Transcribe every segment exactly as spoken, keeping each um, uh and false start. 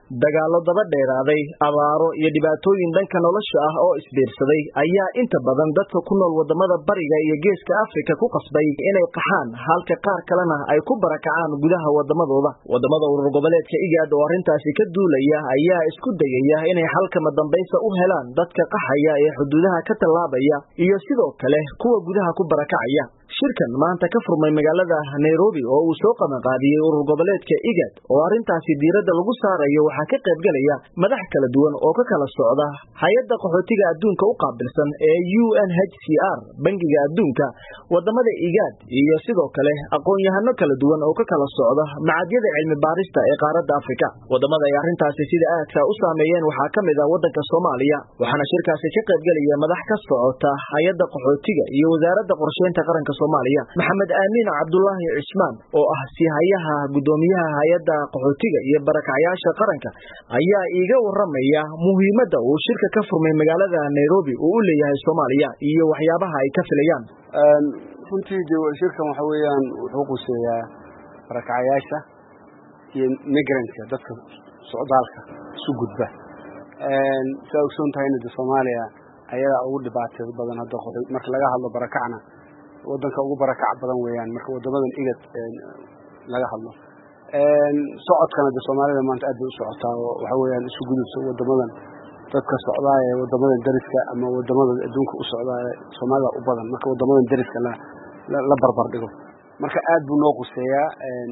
dagaalo daba dheeraaday abaaro iyo dhibaatooyin dhanka nolosha ah oo isbiirsaday ayaa inta badan dadka ku nool wadamada bariga iyo geeska Afrika ku qasbay inay qaxaan halka qaar kalena ay ku barakacaan gudaha wadamadooda wadamada urur goboleedka IGAD oo arintaasi ka duulaya ayaa isku dayaya inay halka madambaysa u helaan dadka qaxaya ee xuduudaha ka talaabaya iyo sidoo kale kuwa gudaha ku barakacaya shirkan maanta ka furmay magaalada Nairobi oo uu soo qabanqaabiyay urur goboleedka IGAD oo arintaasi diiradda lagu saarayo waxa ka qayb galaya madax kala duwan oo ka kala socda hay'adda qaxootiga adduunka u qaabilsan ee U N H C R bangiga adduunka wadamada IGAD iyo sidoo kale aqoon-yahano kala duwan oo ka kala socda macadyada cilmi baarista ee qaaradda Afrika wadamada ay arintaasi sida aadka u saameeyeen waxa kamid ah wadanka Soomaaliya waxaana shirkaasi ka qayb galaya madax ka socota hay'adda qaxootiga iyo wasaaradda qorsheynta qaranka Soomaaliya Maxamed Aamin Cabdullaahi Cismaan oo ah sihayaha gudoomiyaha hay'adda qaxootiga iyo barakacayaasha qaranka ayaa iiga waramaya muhiimadda uu shirka ka furmay magaalada Nairobi uu u leeyahay Soomaaliya iyo waxyaabaha ay ka filayaan een runtii shirkan waxa weeyaan wuxuu quseeyaa barakacayaasha iyo migrants dadka socdaalka isu gudba een soo soontaayna Soomaaliya ayaa ugu dhibaato badan hadda qodob marka laga hadlo barakacna wadanka ugu barakac badan weeyaan marka wadamadan IGAD laga hadlo een socodkana Soomaalida maanta aad u socotaa waxa weeyaan isu gudubso wadamadan dadka socdaaya wadamadan dariska ama wadamada adduunka u socdaaya Soomaalida u badan marka wadamadan dariska la la barbar dhigo marka aad buu noo quseeyaa een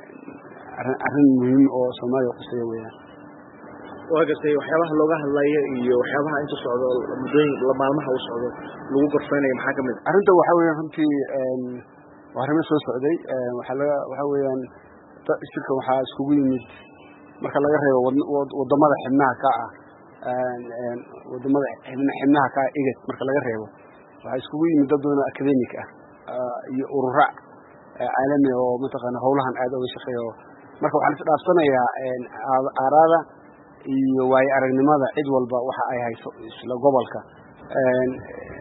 arrin muhiim oo Soomaaliya quseeya weeyaan waagastay waxyaabaha looga hadlayo iyo waxyaabaha inta socdo mudooyin la maalmaha u socdo lagu gorfeynayo maxaa kamid arrinta waxa weeyaan runtii een waxrimo soo socday waxa laga waxa weeyaan shirka waxa iskugu yimid marka laga reebo wadamada xibnaha ka ah een wadamada xibnaha ka ah IGAD marka laga reebo waxa iskugu yimid dad doona academic ah iyo urura caalami oo mataqaana howlahan aad uga shaqeeyo marka waxa la isdhaafsanayaa een aarada iyo way aragnimada cid walba waxa ay hayso isla gobolka een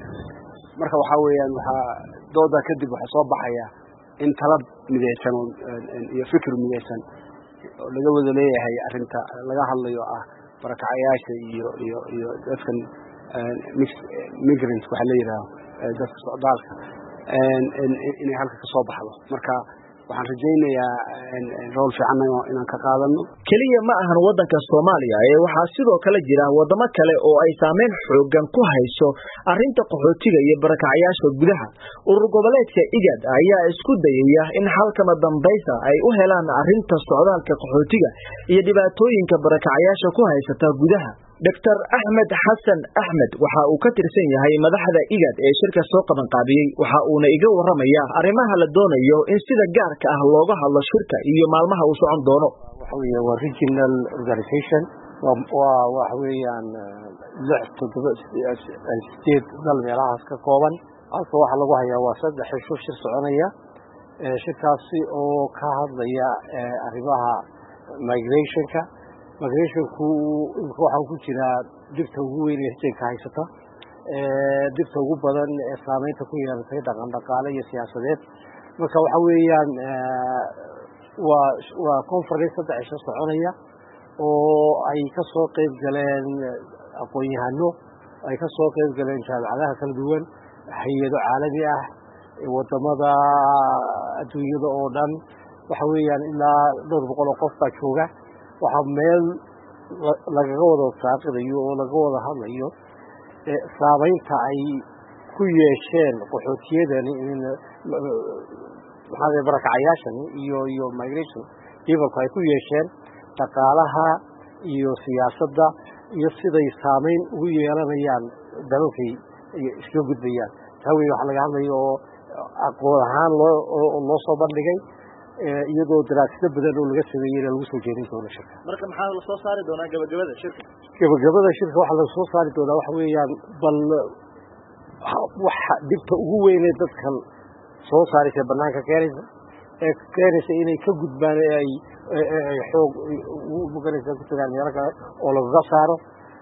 marka waxa weeyaan waxa dooda kadib waxa soo baxaya in talab midaysan iyo fikir midaysan oo laga wada leeyahay arinta laga hadlayo ah barakacayaasha iyo iyo iyo dadkan migrants waxa la yiraahdo dadka socdaalka een in halka ka soo baxdo marka waxaan rajaynayaa in rol fiican inaan ka qaadano kaliya ma ahan wadanka Soomaaliya ee waxa sidoo kale jira wadamo kale oo ay saameyn xoogan ku hayso arinta qaxootiga iyo barakacayaasha gudaha urur goboleedka IGAD ayaa isku dayaya in halka madambaysa ay u helaan arinta socdaalka qaxootiga iyo dhibaatooyinka barakacayaasha ku haysata gudaha Doctor Ahmed Hassan Ahmed waxa uu ka tirsan yahay madaxda IGAD ee shirka soo qaban qaabiyay waxa uu iga waramaya arimaha la doonayo in sida gaarka ah looga hadlo shirka iyo maalmaha uu socon doono waxa weeye waa regional organization waa waxa weeyaan lix toddoba state dal meelahaas ka kooban halka waxa lagu hayaa waa saddex shir soconaya shirkaasi oo ka hadlaya arimaha migration-ka migrationku waxa ku jira dibta ugu weyn ee ka haysata ee dibta ugu badan ee saameynta ku yeelatay dhaqan dhaqaale iyo siyaasadeed marka waxa weeyaan waa waa conference saddex shan soconaya oo ay ka soo qayb galeen aqoon-yahano ay ka soo qayb galeen jaamacadaha kala duwan hay'ado caalami ah wadamada adduunyada oo dhan waxa weeyaan ilaa dhowr boqol oo qof baa jooga waxa meel laga wada saaqayo oo laga wada hadlayo ee saameynta ay ku yeesheen qaxootiyadani in waxa barakacayaashan iyo iyo migration iyaga ay ku yeesheen dhaqaalaha iyo siyaasadda iyo siday saameyn ugu yeelanayaan dalalkay iska gudbayaan tawi waxa laga hadlayo aqoon ahaan loo loo soo bandhigay iyadoo daraasado badan oo laga sameeyay lagu soo jeedin doono shirka marka maxaa la soo saari doonaa gabagabada shirka gabagabada shirka waxa la soo saari doonaa waxa weeyaan bal waxa dibta ugu weyn ee dadkan soo saaraysa banaanka keenaysa ee keenaysa inay ka gudbaan ay xoog ugu buganaysa ku tagaan meelo kale oo laga saaro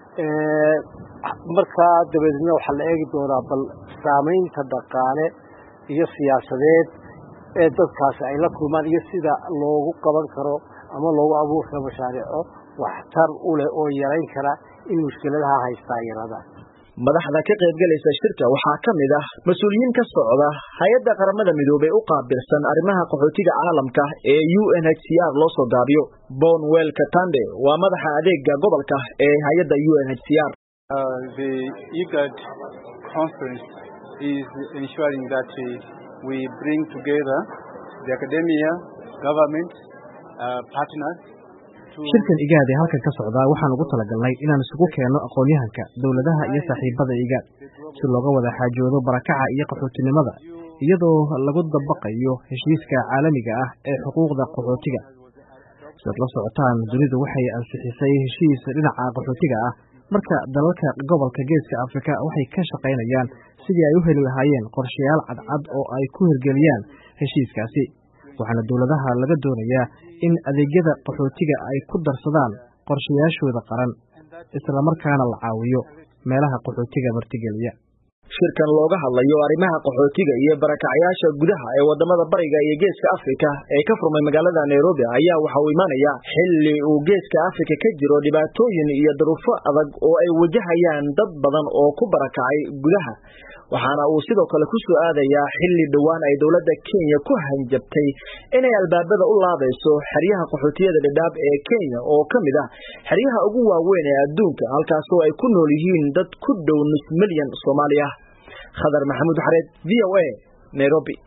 marka dabadeedna waxa la eegi doonaa bal saameynta dhaqaale iyo siyaasadeed ee dadkaas ay la kulmaan iyo sida loogu qaban karo ama loogu abuuro mashaariic waxtar u leh oo yareyn kara in mushkiladaha haystaa yaraadaan. madaxda ka qaybgalaysa shirka waxaa ka mid ah mas-uuliyiin ka socda hay-adda qaramada midoobay u qaabilsan arrimaha qaxootiga caalamka ee U N H C R loo soo gaabiyo. Bonwell Katande waa madaxa adeega gobolka ee hay-adda U N H C R. Uh, the I G A D conference is ensuring that uh, we bring together the academia, government, uh, partners. shirkan igaad ee halkan ka socda waxaan ugu talagalnay inaan isugu keeno aqoon-yahanka dawladaha iyo saaxiibada igaad si looga wada xaajoodo barakaca iyo qaxootinimada iyadoo lagu dabaqayo heshiiska caalamiga ah ee xuquuqda qaxootiga. sidaad la socotaan dunidu waxay ansixisay heshiis dhinaca qaxootiga ah marka dalalka gobolka geeska Afrika waxay ka shaqaynayaan sidii ay u heli lahaayeen qorshayaal cadcad oo ay ku hirgeliyaan heshiiskaasi. waxaana dawladaha laga doonayaa in adeegyada qaxootiga ay ku darsadaan qorshayaashooda qaran isla markaana la caawiyo meelaha qaxootiga martigeliya. shirkan looga hadlayo arrimaha qaxootiga iyo barakacayaasha gudaha ee wadamada bariga iyo geeska Afrika ee ka furmay magaalada Nairobi ayaa waxa uu imaanaya xilli uu geeska Afrika ka jiro dhibaatooyin iyo duruufo adag oo ay wajahayaan dad badan oo ku barakacay gudaha. waxaana uu sidoo kale ku soo aadayaa xilli dhawaan ay dawladda Kenya ku hanjabtay inay albaabada u laabayso xeryaha qaxootiyada Dadaab ee Kenya oo kamid ah xeryaha ugu waaweyn ee adduunka halkaas oo ay ku nool yihiin dad ku dhow nus milyan Soomaali ah. Khadar Maxamuud Xareed, V O A, Nairobi.